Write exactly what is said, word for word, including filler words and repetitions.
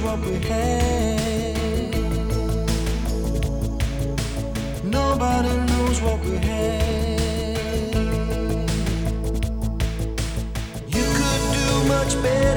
what we had. Nobody knows what we had. You could do much better.